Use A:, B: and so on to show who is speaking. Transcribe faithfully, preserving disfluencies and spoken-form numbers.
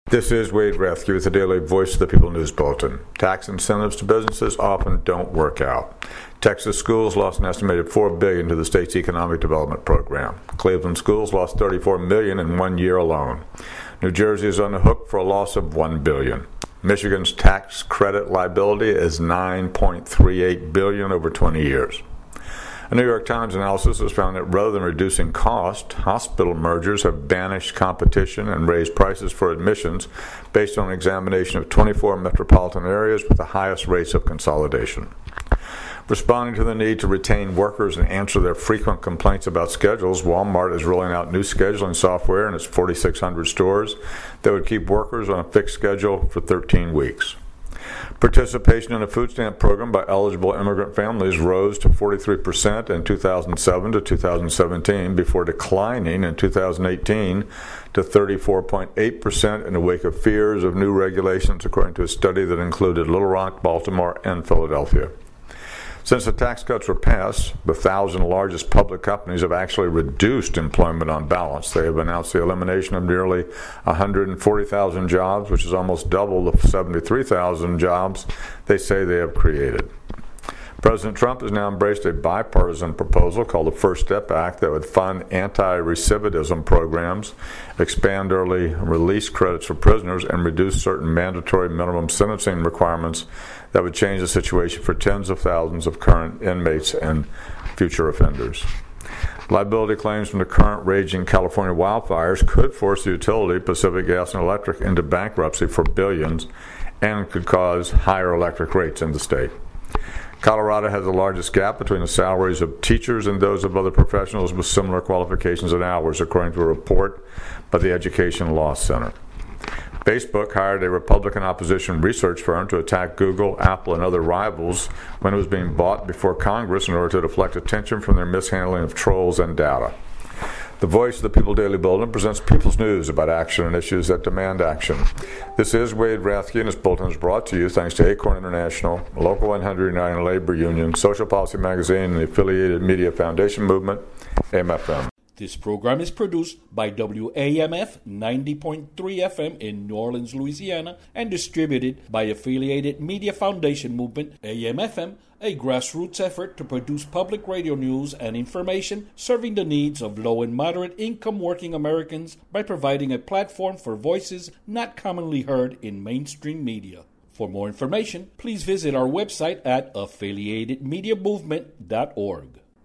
A: This is Wade Rathke with the Daily Voice of the People News Bulletin. Tax incentives to businesses often don't work out. Texas schools lost an estimated four billion dollars to the state's economic development program. Cleveland schools lost thirty-four million dollars in one year alone. New Jersey is on the hook for a loss of one billion dollars. Michigan's tax credit liability is nine point three eight billion dollars over twenty years. A New York Times analysis has found that rather than reducing cost, hospital mergers have banished competition and raised prices for admissions based on an examination of twenty-four metropolitan areas with the highest rates of consolidation. Responding to the need to retain workers and answer their frequent complaints about schedules, Walmart is rolling out new scheduling software in its forty-six hundred stores that would keep workers on a fixed schedule for thirteen weeks. Participation in the food stamp program by eligible immigrant families rose to forty-three percent in two thousand seven to two thousand seventeen before declining in two thousand eighteen to thirty-four point eight percent in the wake of fears of new regulations, according to a study that included Little Rock, Baltimore, and Philadelphia. Since the tax cuts were passed, the thousand largest public companies have actually reduced employment on balance. They have announced the elimination of nearly one hundred forty thousand jobs, which is almost double the seventy-three thousand jobs they say they have created. President Trump has now embraced a bipartisan proposal called the First Step Act that would fund anti-recidivism programs, expand early release credits for prisoners, and reduce certain mandatory minimum sentencing requirements that would change the situation for tens of thousands of current inmates and future offenders. Liability claims from the current raging California wildfires could force the utility, Pacific Gas and Electric, into bankruptcy for billions and could cause higher electric rates in the state. Colorado has the largest gap between the salaries of teachers and those of other professionals with similar qualifications and hours, according to a report by the Education Law Center. Facebook hired a Republican opposition research firm to attack Google, Apple, and other rivals when it was being bought before Congress in order to deflect attention from their mishandling of trolls and data. The Voice of the People Daily Bulletin presents people's news about action and issues that demand action. This is Wade Rathke, and this bulletin is brought to you thanks to Acorn International, Local one hundred nine Labor Union, Social Policy Magazine, and the Affiliated Media Foundation Movement, A M F M.
B: This program is produced by W A M F ninety point three F M in New Orleans, Louisiana, and distributed by Affiliated Media Foundation Movement, A M F M, a grassroots effort to produce public radio news and information serving the needs of low and moderate income working Americans by providing a platform for voices not commonly heard in mainstream media. For more information, please visit our website at affiliated media movement dot org.